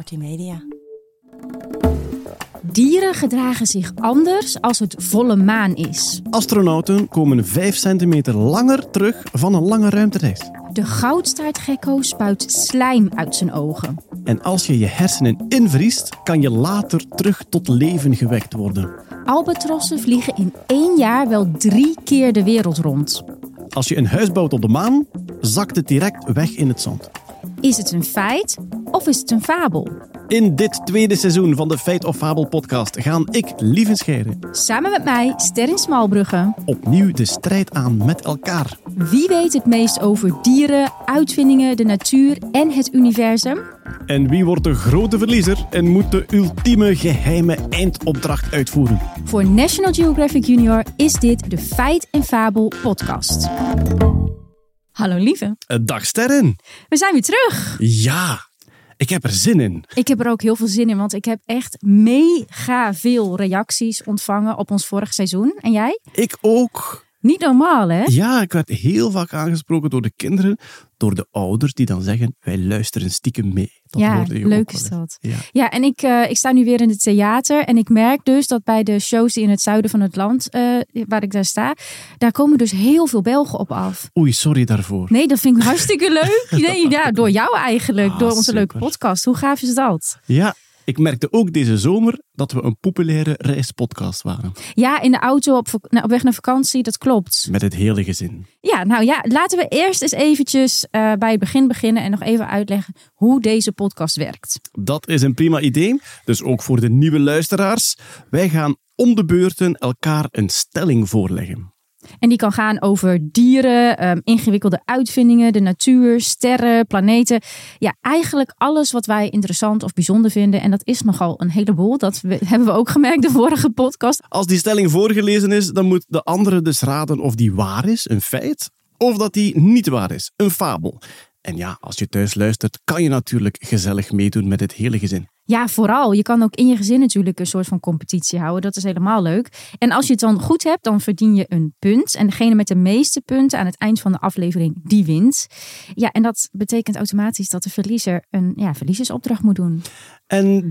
Kortie Media. Dieren gedragen zich anders als het volle maan is. Astronauten komen 5 centimeter langer terug van een lange ruimtereis. De goudstaartgekko spuit slijm uit zijn ogen. En als je je hersenen invriest, kan je later terug tot leven gewekt worden. Albatrossen vliegen in 1 jaar wel 3 keer de wereld rond. Als je een huis bouwt op de maan, zakt het direct weg in het zand. Is het een feit of is het een fabel? In dit tweede seizoen van de Feit of Fabel podcast gaan ik, Lieven Scheire, Samen met mij, Sterrin Smalbrugge. opnieuw de strijd aan met elkaar. Wie weet het meest over dieren, uitvindingen, de natuur en het universum? En wie wordt de grote verliezer en moet de ultieme geheime eindopdracht uitvoeren? Voor National Geographic Junior is dit de Feit en Fabel podcast. Hallo lieve, Dag Sterren. we zijn weer terug. Ja, ik heb er zin in. Ik heb er ook heel veel zin in, want ik heb echt mega veel reacties ontvangen op ons vorig seizoen. En jij? Ik ook. Niet normaal, hè? Ja, ik werd heel vaak aangesproken door de kinderen, door de ouders die dan zeggen, wij luisteren stiekem mee. Dat Ja, hoorde je leuk ook is wel dat. eens. Ja. Ja, en ik sta nu weer in het theater en ik merk dus dat bij de shows die in het zuiden van het land, waar ik daar sta, daar komen dus heel veel Belgen op af. Oei, sorry daarvoor. Nee, dat vind ik hartstikke leuk. Nee, ja, door jou eigenlijk, door onze super. leuke podcast. Hoe gaaf is dat? Ja, ik merkte ook deze zomer dat we een populaire reispodcast waren. Ja, in de auto op weg naar vakantie, dat klopt. Met het hele gezin. Ja, nou ja, laten we eerst eens eventjes bij het begin beginnen en nog even uitleggen hoe deze podcast werkt. Dat is een prima idee. Dus ook voor de nieuwe luisteraars. Wij gaan om de beurten elkaar een stelling voorleggen. En die kan gaan over dieren, ingewikkelde uitvindingen, de natuur, sterren, planeten. Ja, eigenlijk alles wat wij interessant of bijzonder vinden. En dat is nogal een heleboel. Hebben we ook gemerkt de vorige podcast. Als die stelling voorgelezen is, dan moet de andere dus raden of die waar is, een feit, of dat die niet waar is, een fabel. En ja, als je thuis luistert, kan je natuurlijk gezellig meedoen met het hele gezin. Ja, vooral. Je kan ook in je gezin natuurlijk een soort van competitie houden. Dat is helemaal leuk. En als je het dan goed hebt, dan verdien je een punt. En degene met de meeste punten aan het eind van de aflevering, die wint. Ja, en dat betekent automatisch dat de verliezer een verliezersopdracht moet doen. En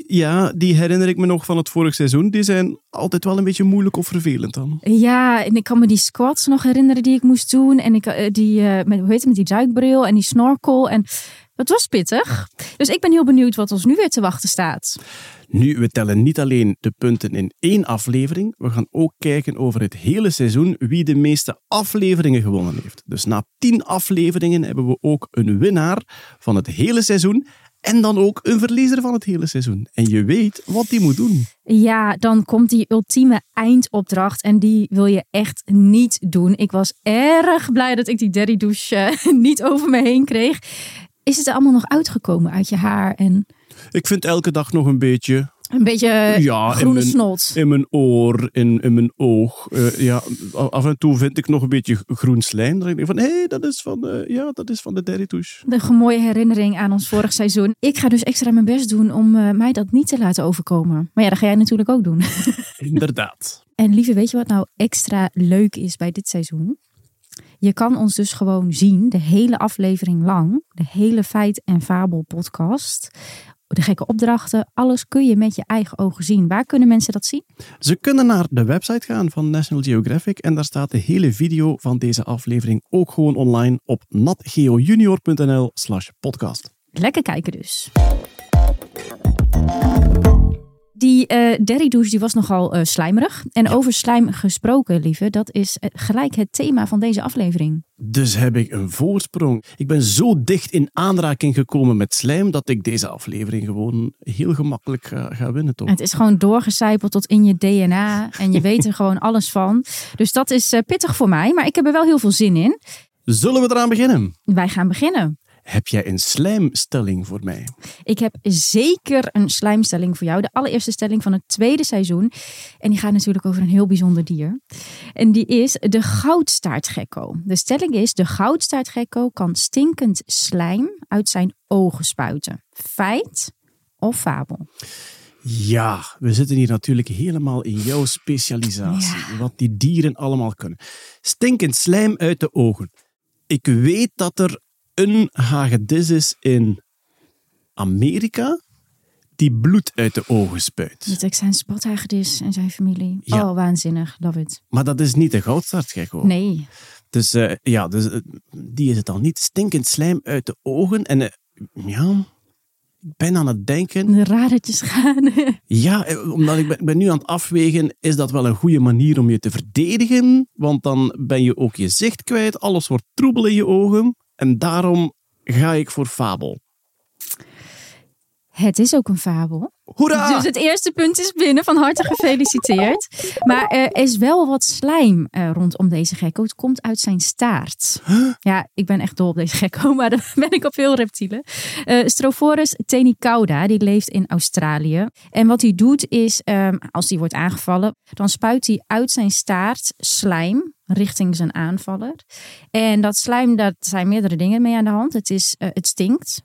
die herinner ik me nog van het vorig seizoen. Die zijn altijd wel een beetje moeilijk of vervelend dan. Ja, en ik kan me die squats nog herinneren die ik moest doen. En met die duikbril en die snorkel. En dat was pittig. Dus ik ben heel benieuwd wat ons nu weer te wachten staat. Nu, we tellen niet alleen de punten in 1 aflevering. We gaan ook kijken over het hele seizoen wie de meeste afleveringen gewonnen heeft. Dus na 10 afleveringen hebben we ook een winnaar van het hele seizoen. En dan ook een verliezer van het hele seizoen. En je weet wat die moet doen. Ja, dan komt die ultieme eindopdracht en die wil je echt niet doen. Ik was erg blij dat ik die daddy douche niet over me heen kreeg. Is het er allemaal nog uitgekomen uit je haar en Ik vind elke dag nog een beetje groene snot? in mijn oor, in mijn oog. Af en toe vind ik nog een beetje groen slijm. Dan denk ik van, hé, dat is van de daddy douche. Een mooie herinnering aan ons vorig seizoen. Ik ga dus extra mijn best doen om mij dat niet te laten overkomen. Maar ja, dat ga jij natuurlijk ook doen. Inderdaad. En lieve, weet je wat nou extra leuk is bij dit seizoen? Je kan ons dus gewoon zien, de hele aflevering lang. De hele Feit en Fabel podcast. De gekke opdrachten, alles kun je met je eigen ogen zien. Waar kunnen mensen dat zien? Ze kunnen naar de website gaan van National Geographic en daar staat de hele video van deze aflevering ook gewoon online op natgeojunior.nl/podcast. Lekker kijken dus. Die daddy douche die was nogal slijmerig. En over slijm gesproken, lieve, dat is gelijk het thema van deze aflevering. Dus heb ik een voorsprong. Ik ben zo dicht in aanraking gekomen met slijm dat ik deze aflevering gewoon heel gemakkelijk ga winnen, toch? Het is gewoon doorgecijpeld tot in je DNA en je weet er gewoon alles van. Dus dat is pittig voor mij, maar ik heb er wel heel veel zin in. Zullen we eraan beginnen? Wij gaan beginnen. Heb jij een slijmstelling voor mij? Ik heb zeker een slijmstelling voor jou. De allereerste stelling van het tweede seizoen. En die gaat natuurlijk over een heel bijzonder dier. En die is de goudstaartgekko. De stelling is, de goudstaartgekko kan stinkend slijm uit zijn ogen spuiten. Feit of fabel? Ja, we zitten hier natuurlijk helemaal in jouw specialisatie. Ja. Wat die dieren allemaal kunnen. Stinkend slijm uit de ogen. Ik weet dat er een hagedis is in Amerika die bloed uit de ogen spuit. De Texaanse padhagedis en zijn familie. Ja. Oh, waanzinnig. Love it. Maar dat is niet de goudstaartgekko. Nee. Dus, die is het al niet. Stinkend slijm uit de ogen. En ik ben aan het denken. De radertjes gaan. Ja, omdat ik ben nu aan het afwegen, is dat wel een goede manier om je te verdedigen? Want dan ben je ook je zicht kwijt, alles wordt troebel in je ogen. En daarom ga ik voor fabel. Het is ook een fabel. Hoera! Dus het eerste punt is binnen. Van harte gefeliciteerd. Maar er is wel wat slijm rondom deze gekko. Het komt uit zijn staart. Huh? Ja, ik ben echt dol op deze gekko. Maar dan ben ik op veel reptielen. Strophoros tenicauda, die leeft in Australië. En wat hij doet is, als hij wordt aangevallen, dan spuit hij uit zijn staart slijm richting zijn aanvaller. En dat slijm, daar zijn meerdere dingen mee aan de hand. Het stinkt.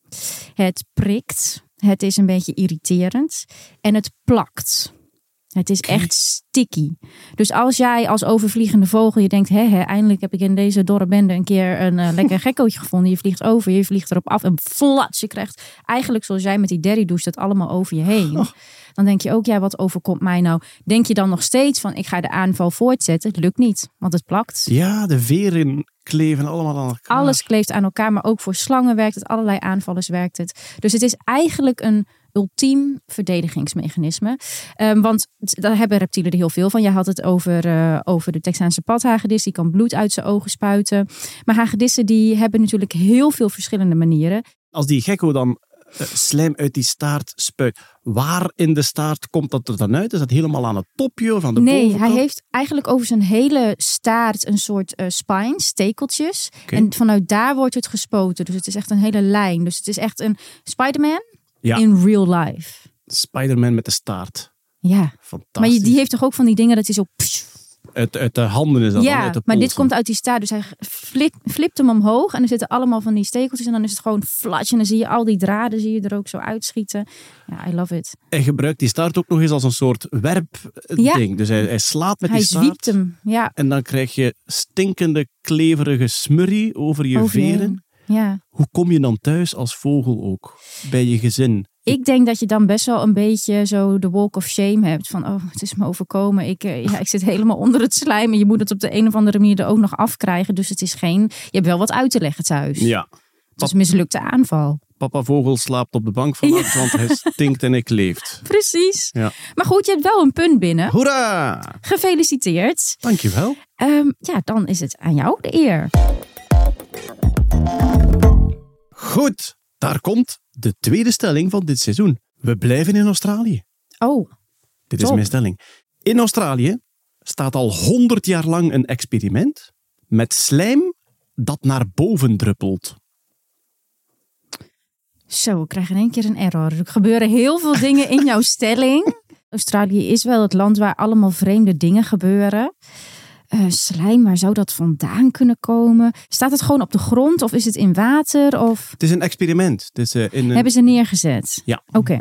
Het prikt. Het is een beetje irriterend. En het plakt. Het is echt sticky. Dus als jij als overvliegende vogel je denkt, eindelijk heb ik in deze dorre bende een keer een lekker gekkootje gevonden. Je vliegt over, je vliegt erop af en flats. Je krijgt eigenlijk zoals jij met die Derry douche dat allemaal over je heen. Oh. Dan denk je ook, ja, wat overkomt mij nou? Denk je dan nog steeds van, ik ga de aanval voortzetten? Het lukt niet, want het plakt. Ja, de veren kleven allemaal aan elkaar. Alles kleeft aan elkaar, maar ook voor slangen werkt het. Allerlei aanvallers werkt het. Dus het is eigenlijk een ultiem verdedigingsmechanisme. Want daar hebben reptielen er heel veel van. Je had het over de Texaanse padhagedis. Die kan bloed uit zijn ogen spuiten. Maar hagedissen die hebben natuurlijk heel veel verschillende manieren. Als die gekko dan slijm uit die staart spuit, waar in de staart komt dat er dan uit? Is dat helemaal aan het topje of aan de bovenkant? Nee, hij heeft eigenlijk over zijn hele staart een soort spines, stekeltjes. Okay. En vanuit daar wordt het gespoten. Dus het is echt een hele lijn. Dus het is echt een Spider-Man in real life. Spider-Man met de staart. Ja. Fantastisch. Maar die heeft toch ook van die dingen dat hij zo... Uit de handen is dat dan, uit de polsen. Maar dit komt uit die staart. Dus hij flipt hem omhoog. En er zitten allemaal van die stekeltjes. En dan is het gewoon flatje. En dan zie je al die draden er ook zo uitschieten. Ja, I love it. Hij gebruikt die staart ook nog eens als een soort werpding. Dus hij slaat met die staart. Hij zwiept hem, ja. En dan krijg je stinkende, kleverige smurrie over je veren. Ja. Hoe kom je dan thuis als vogel ook? Bij je gezin? Ik denk dat je dan best wel een beetje zo de walk of shame hebt. Van, oh, het is me overkomen. Ik zit helemaal onder het slijm. En je moet het op de een of andere manier er ook nog afkrijgen. Dus het is je hebt wel wat uit te leggen thuis. Ja. Het is een mislukte aanval. Papa Vogel slaapt op de bank vannacht, want hij stinkt en ik leeft. Precies. Ja. Maar goed, je hebt wel een punt binnen. Hoera! Gefeliciteerd. Dankjewel. Dan is het aan jou de eer. Goed, daar komt de tweede stelling van dit seizoen. We blijven in Australië. Oh, Dit top. is mijn stelling. In Australië staat al 100 jaar lang een experiment met slijm dat naar boven druppelt. Zo, we krijgen in één keer een error. Er gebeuren heel veel dingen in jouw stelling. Australië is wel het land waar allemaal vreemde dingen gebeuren. Slijm, waar zou dat vandaan kunnen komen? Staat het gewoon op de grond of is het in water? Of... Het is een experiment. Het is, Hebben ze neergezet? Ja. Oké.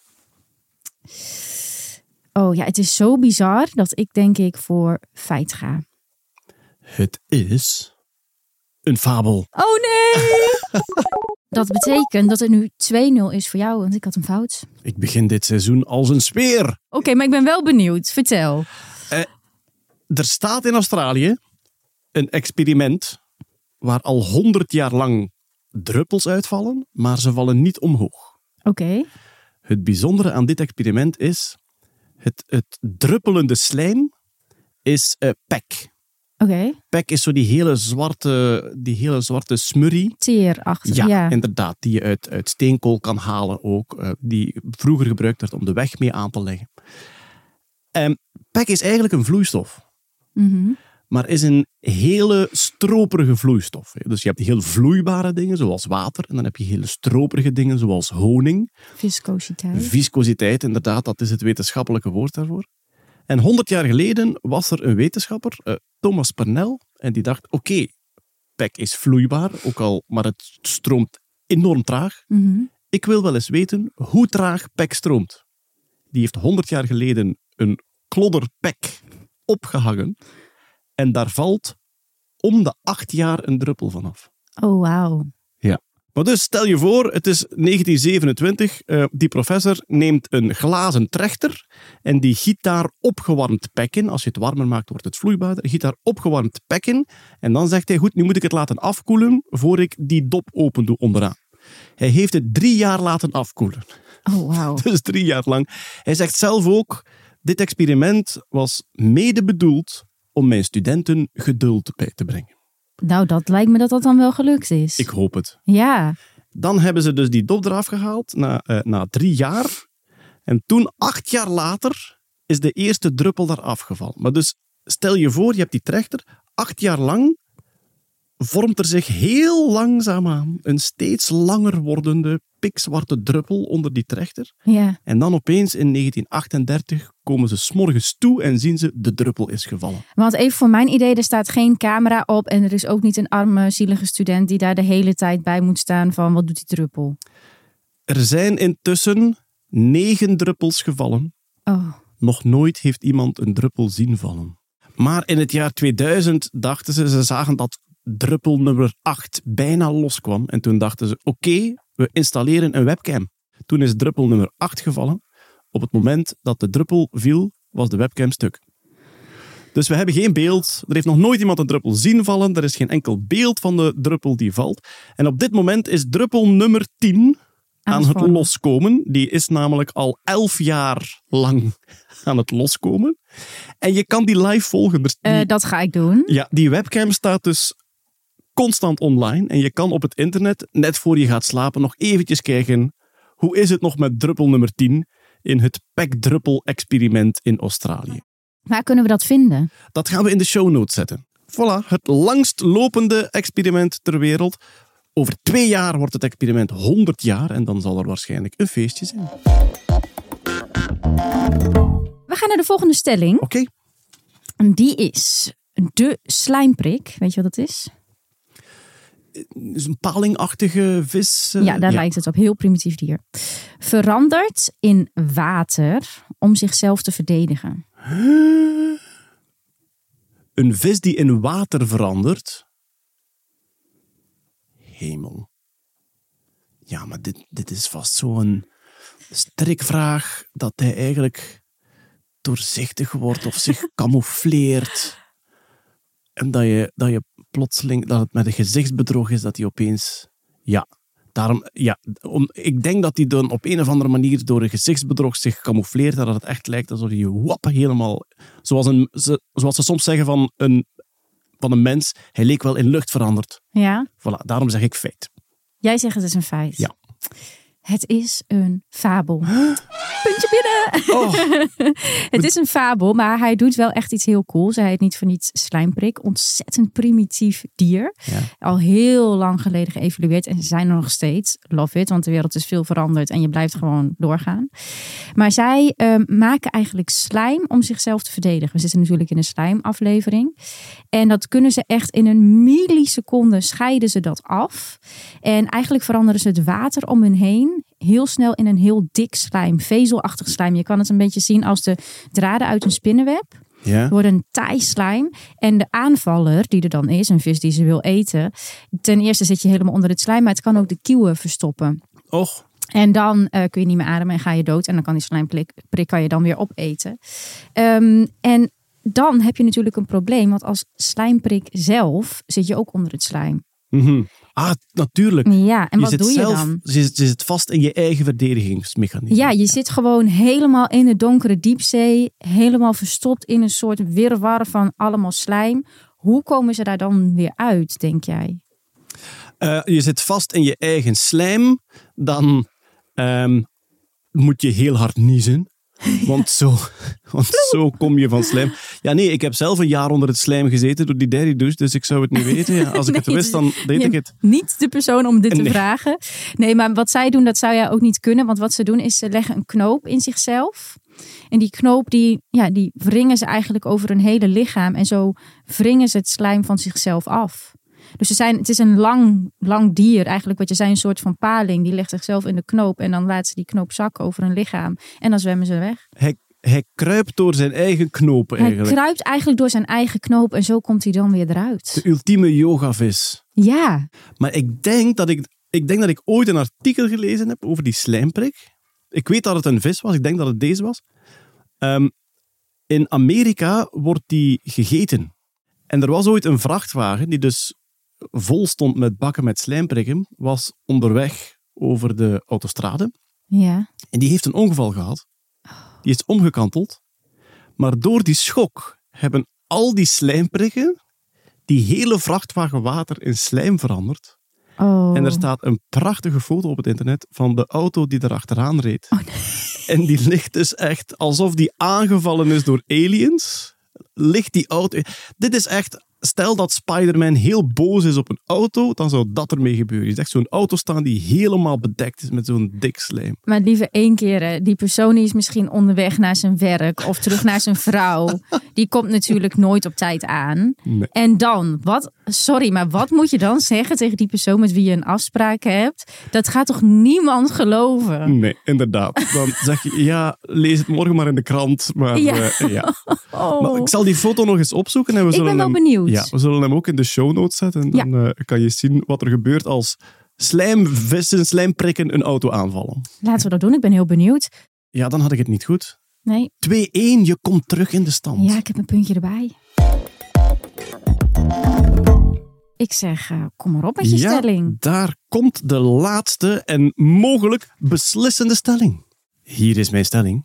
Oh ja, het is zo bizar dat ik denk ik voor feit ga. Het is een fabel. Oh nee! Dat betekent dat het nu 2-0 is voor jou, want ik had een fout. Ik begin dit seizoen als een speer. Oké, maar ik ben wel benieuwd. Vertel. Er staat in Australië een experiment waar al 100 jaar lang druppels uitvallen, maar ze vallen niet omhoog. Oké. Het bijzondere aan dit experiment is, het druppelende slijm is pek. Oké. Pek is zo die hele zwarte smurrie. Teerachtig, Ja, inderdaad. Die je uit steenkool kan halen ook. Die vroeger gebruikt werd om de weg mee aan te leggen. Pek is eigenlijk een vloeistof. Mm-hmm. Maar is een hele stroperige vloeistof. Dus je hebt heel vloeibare dingen, zoals water. En dan heb je hele stroperige dingen, zoals honing. Viscositeit. Viscositeit, inderdaad. Dat is het wetenschappelijke woord daarvoor. En 100 jaar geleden was er een wetenschapper, Thomas Pernell. En die dacht, oké, pek is vloeibaar, maar het stroomt enorm traag. Mm-hmm. Ik wil wel eens weten hoe traag pek stroomt. Die heeft 100 jaar geleden een klodder pek opgehangen. En daar valt om de 8 jaar een druppel vanaf. Oh, wauw. Ja. Maar dus stel je voor, het is 1927. Die professor neemt een glazen trechter en die giet daar opgewarmd pek in. Als je het warmer maakt, wordt het vloeibaarder. Giet daar opgewarmd pek in. En dan zegt hij, goed, nu moet ik het laten afkoelen voor ik die dop open doe onderaan. Hij heeft het 3 jaar laten afkoelen. Oh, wauw. Dus 3 jaar lang. Hij zegt zelf ook, dit experiment was mede bedoeld om mijn studenten geduld bij te brengen. Nou, dat lijkt me dat dat dan wel gelukt is. Ik hoop het. Ja. Dan hebben ze dus die dop eraf gehaald na 3 jaar. En toen, 8 jaar later, is de eerste druppel daar afgevallen. Maar dus stel je voor, je hebt die trechter. 8 jaar lang vormt er zich heel langzaamaan een steeds langer wordende pikzwarte druppel onder die trechter. Ja. En dan opeens in 1938 komen ze 's morgens toe en zien ze de druppel is gevallen. Want even voor mijn idee, er staat geen camera op en er is ook niet een arme, zielige student die daar de hele tijd bij moet staan van wat doet die druppel? Er zijn intussen 9 druppels gevallen. Oh. Nog nooit heeft iemand een druppel zien vallen. Maar in het jaar 2000 dachten ze zagen dat druppel nummer 8 bijna loskwam. En toen dachten ze, oké, we installeren een webcam. Toen is druppel nummer 8 gevallen. Op het moment dat de druppel viel, was de webcam stuk. Dus we hebben geen beeld. Er heeft nog nooit iemand een druppel zien vallen. Er is geen enkel beeld van de druppel die valt. En op dit moment is druppel nummer 10 aan het loskomen. Die is namelijk al 11 jaar lang aan het loskomen. En je kan die live volgen. Dus Dat ga ik doen. ja, die webcam staat dus constant online. En je kan op het internet, net voor je gaat slapen, nog eventjes kijken hoe is het nog met druppel nummer 10 in het pekdruppel-experiment in Australië. Waar kunnen we dat vinden? Dat gaan we in de show notes zetten. Voilà, het langst lopende experiment ter wereld. Over 2 jaar wordt het experiment 100 jaar en dan zal er waarschijnlijk een feestje zijn. We gaan naar de volgende stelling. Oké. En die is de slijmprik. Weet je wat dat is? Is een palingachtige vis. Ja, daar lijkt het op. Heel primitief dier. Verandert in water om zichzelf te verdedigen. Een vis die in water verandert. Hemel. Ja, maar dit is vast zo'n strikvraag dat hij eigenlijk doorzichtig wordt of zich camoufleert. En dat je plotseling, dat het met een gezichtsbedrog is, dat hij opeens... Ja, daarom... Ja, ik denk dat hij dan op een of andere manier door een gezichtsbedrog zich camoufleert, dat het echt lijkt alsof hij helemaal... Zoals ze soms zeggen van een mens, hij leek wel in lucht veranderd. Ja. Voilà, daarom zeg ik feit. Jij zegt het is een feit. Ja. Het is een fabel. Puntje binnen! Oh. Het is een fabel, maar hij doet wel echt iets heel cools. Hij heet niet voor niets slijmprik. Ontzettend primitief dier. Ja. Al heel lang geleden geëvalueerd. En ze zijn er nog steeds. Love it, want de wereld is veel veranderd. En je blijft gewoon doorgaan. Maar zij maken eigenlijk slijm om zichzelf te verdedigen. We zitten natuurlijk in een slijmaflevering. En dat kunnen ze echt in een milliseconde scheiden ze dat af. En eigenlijk veranderen ze het water om hun heen heel snel in een heel dik slijm, vezelachtig slijm. Je kan het een beetje zien als de draden uit een spinnenweb. Ja. Wordt een taai slijm. En de aanvaller die er dan is, een vis die ze wil eten. Ten eerste zit je helemaal onder het slijm, maar het kan ook de kieuwen verstoppen. Och. En dan kun je niet meer ademen en ga je dood. En dan kan die slijmprik kan je dan weer opeten. En dan heb je natuurlijk een probleem. Want als slijmprik zelf zit je ook onder het slijm. Mm-hmm. Ah, natuurlijk. Ja, en wat doe je dan? Je zit vast in je eigen verdedigingsmechanisme. Ja, je zit gewoon helemaal in de donkere diepzee. Helemaal verstopt in een soort wirwar van allemaal slijm. Hoe komen ze daar dan weer uit, denk jij? Je zit vast in je eigen slijm. Dan moet je heel hard niezen. Want zo kom je van slijm. Ja, nee, ik heb zelf een jaar onder het slijm gezeten door die daddy douche, dus ik zou het niet weten. Ja, als ik het wist, dan deed ik het. Niet de persoon om dit te vragen. Nee, maar wat zij doen, dat zou jij ook niet kunnen. Want wat ze doen, is ze leggen een knoop in zichzelf. En die knoop, die wringen ze eigenlijk over hun hele lichaam. En zo wringen ze het slijm van zichzelf af. Dus het is een lang dier eigenlijk. Wat je zei, een soort van paling. Die legt zichzelf in de knoop en dan laat ze die knoop zakken over hun lichaam. En dan zwemmen ze weg. Hij kruipt door zijn eigen knopen eigenlijk. Hij kruipt eigenlijk door zijn eigen knoop en zo komt hij dan weer eruit. De ultieme yogavis. Ja. Maar ik denk dat ik Ik denk dat ik ooit een artikel gelezen heb over die slijmprik. Ik weet dat het een vis was. Ik denk dat het deze was. In Amerika wordt die gegeten. En er was ooit een vrachtwagen die dus vol stond met bakken met slijmprikken. Was onderweg over de autostrade. Ja. En die heeft een ongeval gehad. Die is omgekanteld. Maar door die schok hebben al die slijmprikken die hele vrachtwagen water in slijm veranderd. Oh. En er staat een prachtige foto op het internet van de auto die er achteraan reed. Oh, nee. En die ligt dus echt alsof die aangevallen is door aliens. Ligt die auto... Dit is echt... Stel dat Spider-Man heel boos is op een auto, dan zou dat ermee gebeuren. Je zegt zo'n auto staan die helemaal bedekt is met zo'n dik slijm. Maar liever 1 keer, hè. Die persoon is misschien onderweg naar zijn werk of terug naar zijn vrouw. Die komt natuurlijk nooit op tijd aan. Nee. En dan, wat moet je dan zeggen tegen die persoon met wie je een afspraak hebt? Dat gaat toch niemand geloven? Nee, inderdaad. Dan zeg je, ja, lees het morgen maar in de krant. Maar, Ja. Ja. Oh. Maar ik zal die foto nog eens opzoeken. En we Ik zullen ben wel hem, benieuwd. Ja, we zullen hem ook in de show notes zetten. En dan kan je zien wat er gebeurt als slijmvissen, slijmprikken een auto aanvallen. Laten we dat doen, ik ben heel benieuwd. Ja, dan had ik het niet goed. Nee. 2-1, je komt terug in de stand. Ja, ik heb een puntje erbij. Ik zeg, kom maar op met je stelling. Daar komt de laatste en mogelijk beslissende stelling. Hier is mijn stelling.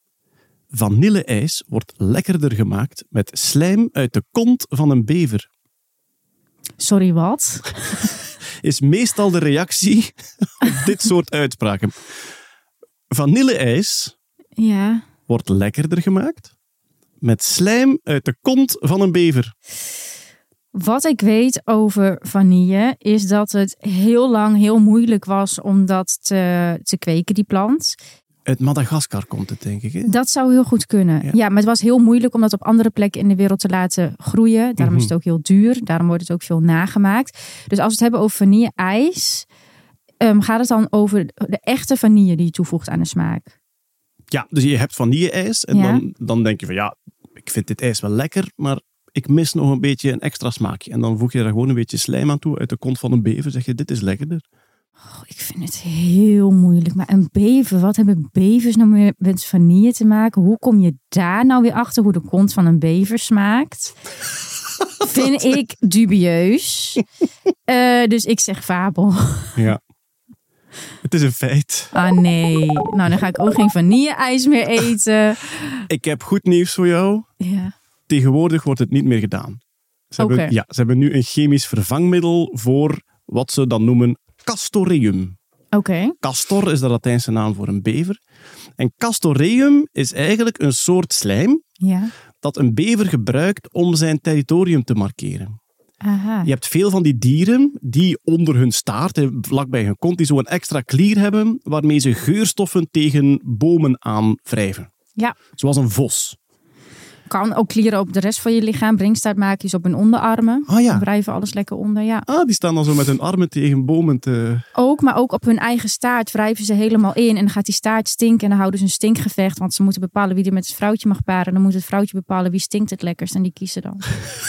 Vanille-ijs wordt lekkerder gemaakt met slijm uit de kont van een bever. Sorry, wat? Is meestal de reactie op dit soort uitspraken. Vanille-ijs Ja. wordt lekkerder gemaakt met slijm uit de kont van een bever. Wat ik weet over vanille is dat het heel lang heel moeilijk was om dat te kweken, die plant. Uit Madagaskar komt het, denk ik. Hè? Dat zou heel goed kunnen. Ja, maar het was heel moeilijk om dat op andere plekken in de wereld te laten groeien. Daarom is het ook heel duur. Daarom wordt het ook veel nagemaakt. Dus als we het hebben over vanille-ijs, gaat het dan over de echte vanille die je toevoegt aan de smaak? Ja, dus je hebt vanille-ijs en dan denk je van ja, ik vind dit ijs wel lekker, maar ik mis nog een beetje een extra smaakje. En dan voeg je er gewoon een beetje slijm aan toe uit de kont van een bever. Zeg je, dit is lekkerder. Oh, ik vind het heel moeilijk. Maar een bever, wat hebben bevers nou meer met vanille te maken? Hoe kom je daar nou weer achter hoe de kont van een bever smaakt? Vind ik dubieus. Dus ik zeg fabel. Ja. Het is een feit. Ah nee, nou dan ga ik ook geen vanille-ijs meer eten. Ik heb goed nieuws voor jou. Ja. Tegenwoordig wordt het niet meer gedaan. Ze hebben nu een chemisch vervangmiddel voor wat ze dan noemen castoreum. Oké. Castor is de Latijnse naam voor een bever. En castoreum is eigenlijk een soort slijm dat een bever gebruikt om zijn territorium te markeren. Aha. Je hebt veel van die dieren die onder hun staart, vlakbij hun kont, die zo een extra klier hebben waarmee ze geurstoffen tegen bomen aanwrijven. Ja. Zoals een vos. Kan ook klieren op de rest van je lichaam. Bringstaartmaakjes op hun onderarmen. Ah ja. Wrijven alles lekker onder, ja. Ah, die staan dan zo met hun armen tegen bomen te... Ook, maar ook op hun eigen staart wrijven ze helemaal in. En dan gaat die staart stinken en dan houden ze een stinkgevecht. Want ze moeten bepalen wie er met het vrouwtje mag paren. Dan moet het vrouwtje bepalen wie stinkt het lekkerst. En die kiezen dan.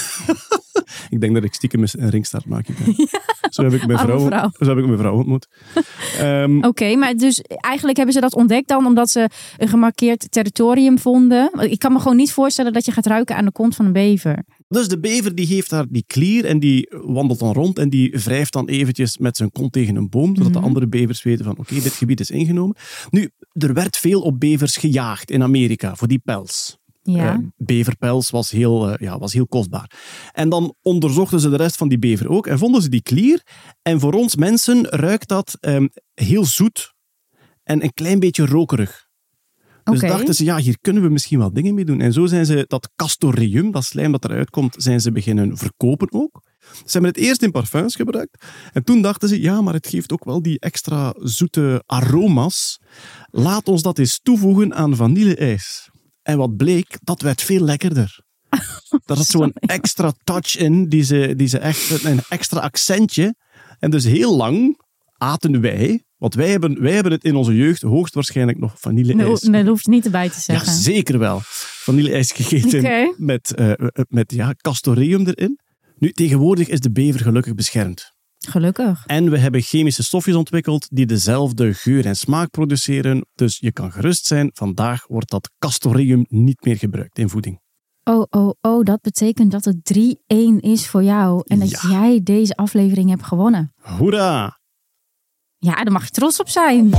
Ik denk dat ik stiekem een ringstaartmaakje ben. Ja. Zo heb ik mijn vrouw ontmoet. Oké, maar dus eigenlijk hebben ze dat ontdekt dan omdat ze een gemarkeerd territorium vonden. Ik kan me gewoon niet voorstellen dat je gaat ruiken aan de kont van een bever. Dus de bever die heeft daar die klier en die wandelt dan rond en die wrijft dan eventjes met zijn kont tegen een boom, zodat de andere bevers weten van oké, dit gebied is ingenomen. Nu, er werd veel op bevers gejaagd in Amerika voor die pels. Ja. Beverpels was heel kostbaar. En dan onderzochten ze de rest van die bever ook en vonden ze die klier. En voor ons mensen ruikt dat heel zoet en een klein beetje rokerig. Dus dachten ze, ja, hier kunnen we misschien wel dingen mee doen. En zo zijn ze dat castoreum, dat slijm dat eruit komt, zijn ze beginnen verkopen ook. Ze hebben het eerst in parfums gebruikt. En toen dachten ze, ja, maar het geeft ook wel die extra zoete aroma's. Laat ons dat eens toevoegen aan vanille-ijs. En wat bleek, dat werd veel lekkerder. Daar zat zo'n extra touch in, die ze echt een extra accentje. En dus heel lang aten wij, want wij hebben het in onze jeugd hoogstwaarschijnlijk nog vanille-ijs. Nee, dat hoef je niet erbij te zeggen. Ja, zeker wel. Vanille-ijs gegeten met castoreum erin. Nu, tegenwoordig is de bever gelukkig beschermd. Gelukkig. En we hebben chemische stofjes ontwikkeld die dezelfde geur en smaak produceren. Dus je kan gerust zijn, vandaag wordt dat castoreum niet meer gebruikt in voeding. Oh, dat betekent dat het 3-1 is voor jou. En dat jij deze aflevering hebt gewonnen. Hoera! Ja, daar mag je trots op zijn.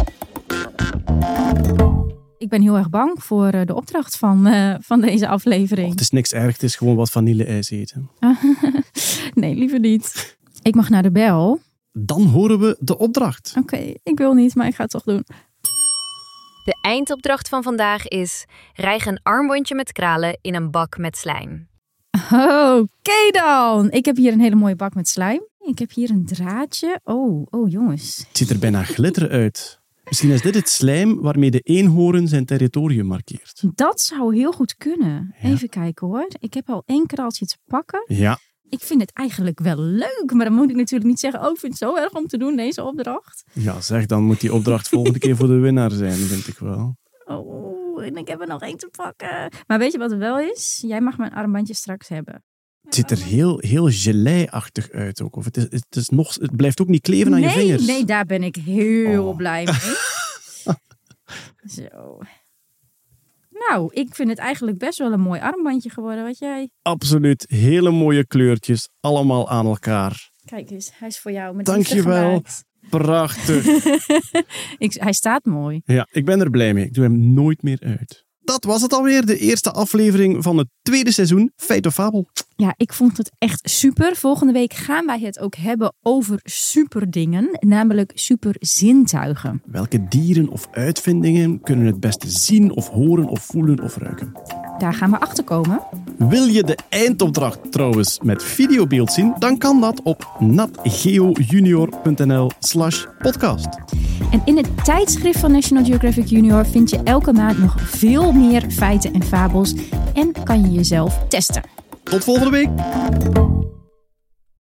Ik ben heel erg bang voor de opdracht van deze aflevering. Het is niks erg, het is gewoon wat vanille-ijs eten. Nee, liever niet. Ik mag naar de bel. Dan horen we de opdracht. Oké, ik wil niet, maar ik ga het toch doen. De eindopdracht van vandaag is: rijg een armbandje met kralen in een bak met slijm. Oké dan. Ik heb hier een hele mooie bak met slijm. Ik heb hier een draadje. Oh jongens. Het ziet er bijna glitter uit. Misschien is dit het slijm waarmee de eenhoorn zijn territorium markeert. Dat zou heel goed kunnen. Ja. Even kijken hoor. Ik heb al 1 kraaltje te pakken. Ja. Ik vind het eigenlijk wel leuk. Maar dan moet ik natuurlijk niet zeggen, ik vind het zo erg om te doen, deze opdracht. Ja, zeg, dan moet die opdracht volgende keer voor de winnaar zijn, vind ik wel. Oh, en ik heb er nog 1 te pakken. Maar weet je wat het wel is? Jij mag mijn armbandje straks hebben. Het ziet er heel gelei-achtig uit ook. Of het blijft ook niet kleven aan je vingers. Nee, daar ben ik heel blij mee. Zo. Nou, ik vind het eigenlijk best wel een mooi armbandje geworden. Wat jij? Absoluut. Hele mooie kleurtjes. Allemaal aan elkaar. Kijk eens, hij is voor jou. Met Dankjewel. Prachtig. Hij staat mooi. Ja, ik ben er blij mee. Ik doe hem nooit meer uit. Dat was het alweer. De eerste aflevering van het tweede seizoen. Feit of fabel? Ja, ik vond het echt super. Volgende week gaan wij het ook hebben over superdingen. Namelijk superzintuigen. Welke dieren of uitvindingen kunnen het beste zien of horen of voelen of ruiken? Daar gaan we achter komen. Wil je de eindopdracht trouwens met videobeeld zien? Dan kan dat op natgeojunior.nl/podcast. En in het tijdschrift van National Geographic Junior vind je elke maand nog veel meer feiten en fabels. En kan je jezelf testen. Tot volgende week!